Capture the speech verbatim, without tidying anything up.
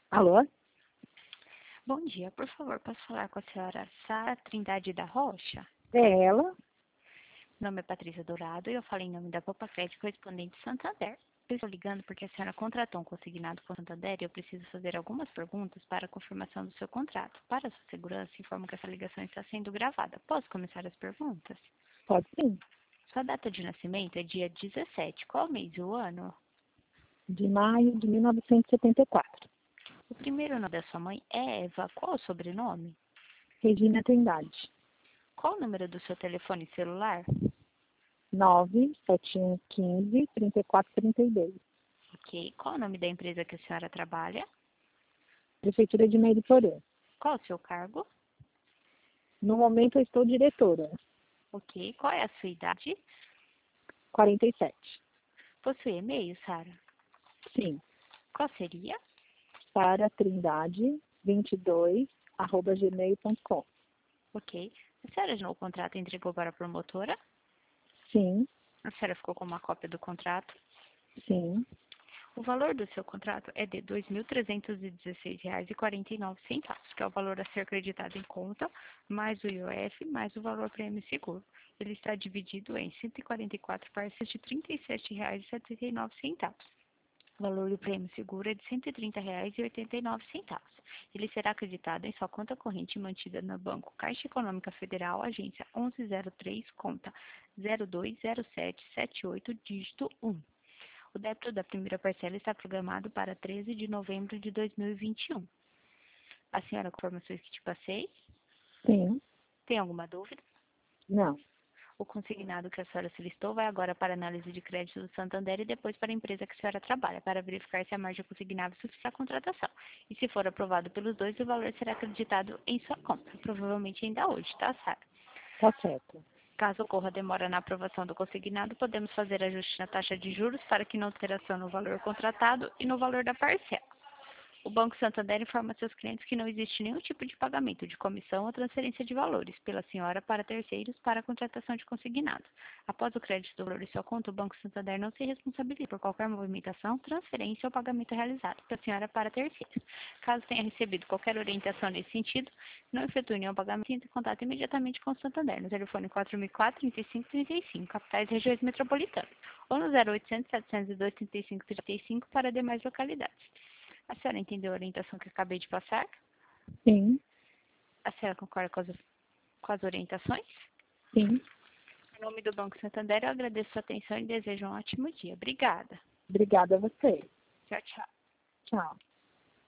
Alô? Bom dia, por favor, posso falar com a senhora Sara Trindade da Rocha? É ela? Meu nome é Patrícia Dourado e eu falo em nome da Poupa Crédito Correspondente Santander. Eu estou ligando porque a senhora contratou um consignado com Santander e eu preciso fazer algumas perguntas para a confirmação do seu contrato. Para a sua segurança, informo que essa ligação está sendo gravada. Posso começar as perguntas? Pode sim. Sua data de nascimento é dia dezessete. Qual mês e o ano? De maio de mil novecentos e setenta e quatro. O primeiro nome da sua mãe é Eva. Qual o sobrenome? Regina Trindade. Qual o número do seu telefone celular? nove sete um um cinco, três quatro três dois. Ok. Qual o nome da empresa que a senhora trabalha? Prefeitura de Meio de Porã. Qual o seu cargo? No momento eu estou diretora. Ok. Qual é a sua idade? quarenta e sete. Possui e-mail, Sara? Sim. Qual seria? Sara Trindade vinte e dois, arroba gmail ponto com. Ok. A senhora assinou o contrato e entregou para a promotora? Sim, A senhora ficou com uma cópia do contrato? sim. O valor do seu contrato é de dois mil trezentos e dezesseis reais e quarenta e nove centavos, que é o valor a ser acreditado em conta, mais o I O F, mais o valor prêmio seguro. Ele está dividido em cento e quarenta e quatro parcelas de trinta e sete reais e setenta e nove centavos. O valor do prêmio seguro é de cento e trinta reais e oitenta e nove centavos. Ele será acreditado em sua conta corrente mantida no Banco Caixa Econômica Federal, agência onze zero três, conta zero dois zero sete sete oito, dígito um. O débito da primeira parcela está programado para treze de novembro de dois mil e vinte e um. A senhora conforme as informações que te passei? Sim. Tem alguma dúvida? Não. O consignado que a senhora solicitou vai agora para a análise de crédito do Santander e depois para a empresa que a senhora trabalha, para verificar se a margem consignável suficiente à contratação. E se for aprovado pelos dois, o valor será acreditado em sua conta, provavelmente ainda hoje, tá, Sara? Tá certo. Caso ocorra demora na aprovação do consignado, podemos fazer ajuste na taxa de juros para que não alteração no valor contratado e no valor da parcela. O Banco Santander informa seus clientes que não existe nenhum tipo de pagamento de comissão ou transferência de valores pela senhora para terceiros para a contratação de consignado. Após o crédito do valor em sua conta, o Banco Santander não se responsabiliza por qualquer movimentação, transferência ou pagamento realizado pela senhora para terceiros. Caso tenha recebido qualquer orientação nesse sentido, não efetue nenhum pagamento e entre em contato imediatamente com o Santander no telefone quatro mil e quatro, trinta e cinco, trinta e cinco, capitais e regiões metropolitanas, ou no zero oitocentos, setecentos e dois, trinta e cinco, trinta e cinco para demais localidades. A senhora entendeu a orientação que eu acabei de passar? Sim. A senhora concorda com as, com as orientações? Sim. Em nome do Banco Santander, eu agradeço a sua atenção e desejo um ótimo dia. Obrigada. Obrigada a você. Tchau, tchau. Tchau.